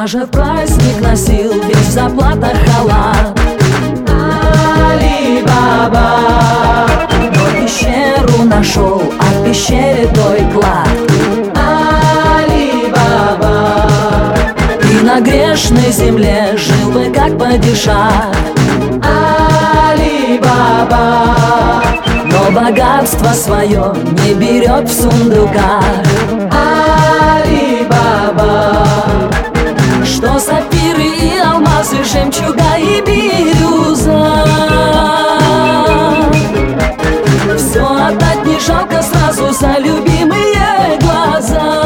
Даже в праздник носил весь в заплатах халат Али-Баба. Но пещеру нашел, а в пещере той клад Али-Баба. И на грешной земле жил бы как падишах Али-Баба. Но богатство свое не берет в сундуках Али-Баба. Что сапфиры и алмазы, жемчуга и бирюза, все отдать не жалко сразу за любимые глаза.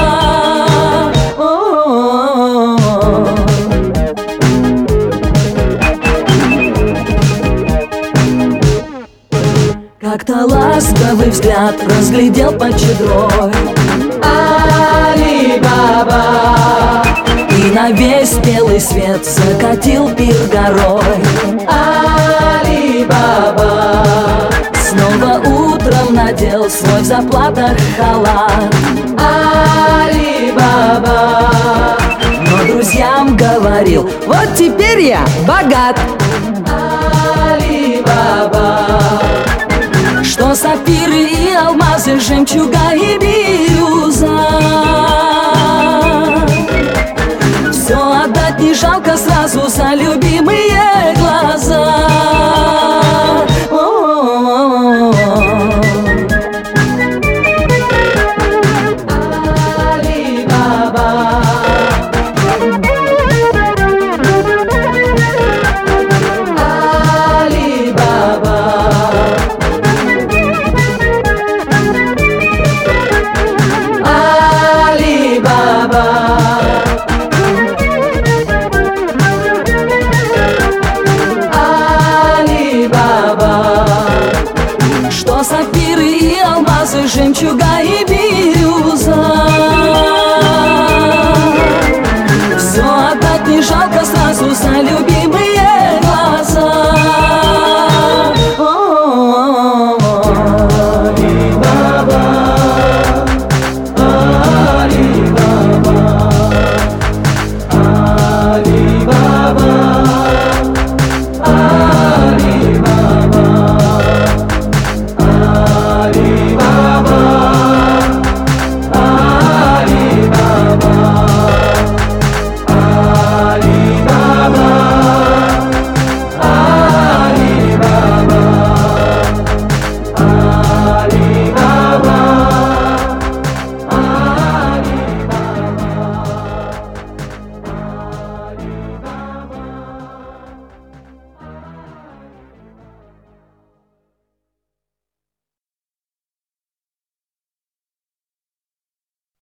Как-то ласковый взгляд разглядел под чедрой Али-Баба. И на весь белый свет закатил пир горой Али-Баба. Снова утром надел свой в заплатах халат Али-Баба. Но друзьям говорил: вот теперь я богат Али-Баба. Что сапфиры и алмазы, жемчуга и бирюза,